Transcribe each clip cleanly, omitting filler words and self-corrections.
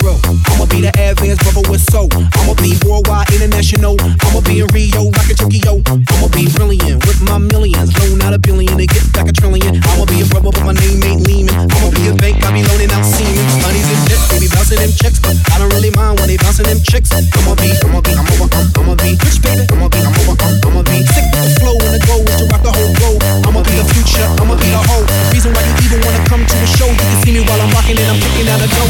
hero. I'ma be the advanced brother with soul. I'ma be worldwide, international. I'ma be in Rio, rockin' Tokyo. I'ma be brilliant with my millions. Loan out $1 billion to get back $1 trillion. I'ma be a brother, but my name ain't Lehman. I'ma be a bank, I be loaning out semen. Money's in debt, they be bouncing them checks, but I don't really mind when they bouncing them chicks. I'ma be rich, baby. I'ma be sick with the flow, and the goal is to rock the whole globe. I'ma be the future, I'ma be the whole reason why you even wanna come to a show. You can see me while I'm rocking and I'm kicking out a dough.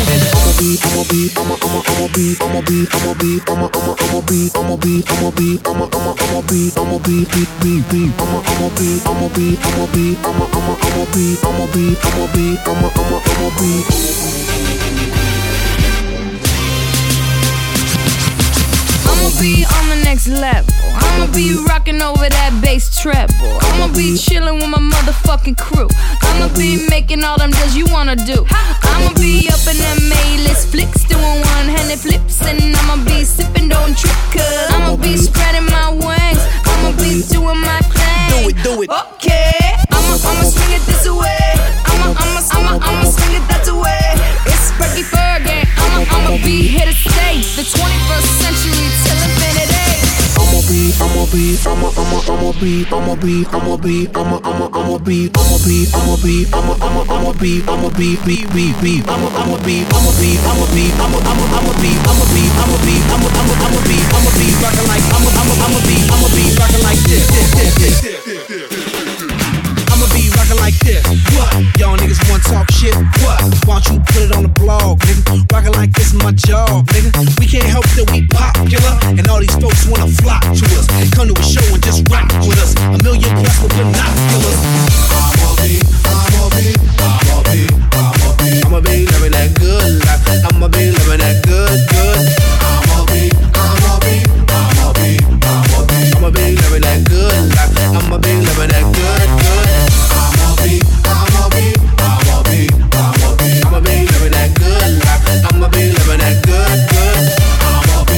I'ma be on the next level. I'ma be rocking over that bass treble. I'ma be chilling with my motherfucking crew. I'ma be making all them deals you wanna do. I'ma be up in them A-list flicks, doing one-handed flips, and I'ma be sipping, don't trip, cause I'ma be spreading my wings. I'ma be doing my thing. Do it. Okay, I'ma swing it this way. I'ma swing it that way. It's Fergie Fergie. I'ma be here to stay. The 21st century till infinity. I'ma be rockin' like this. I'ma be rockin' like this. What? Y'all niggas wanna talk shit? What? Why don't you put it on the blog, nigga? Rockin' like this is my job, nigga. We can't help that we popular, and all these folks wanna flock to us. Come to a show and just rock with us. 1 million plus with binoculars. I'ma be living that good life. I'ma be living that good. I'ma be living that good life. I'ma be living that good. I'ma be living that good life. I'ma be living that good. I'ma be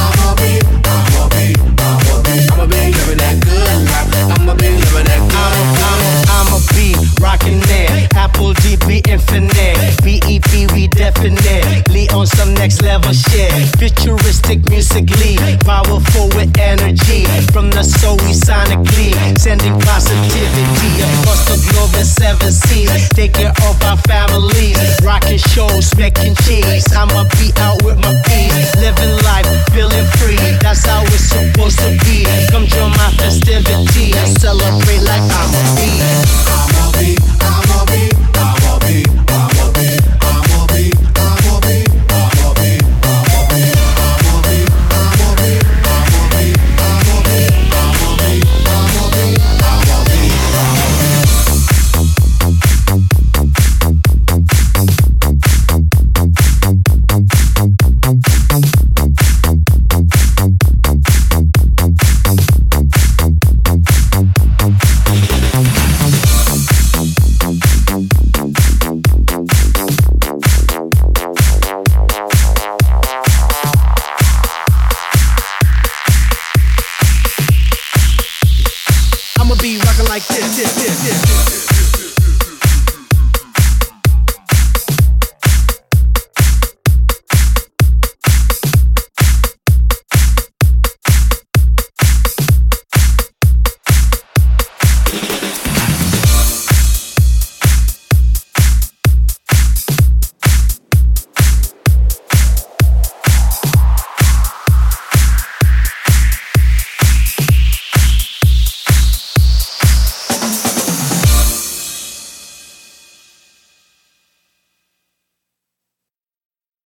living that good life. I'ma be living that good. I'ma be rockin' it. Apple DB infinite. BEP we definitely on some next level shit. Futuristic musically, powerful with energy. From the soul we sonically sending positivity across the globe in 7 seas. Take care of our families, rocking shows, making cheese.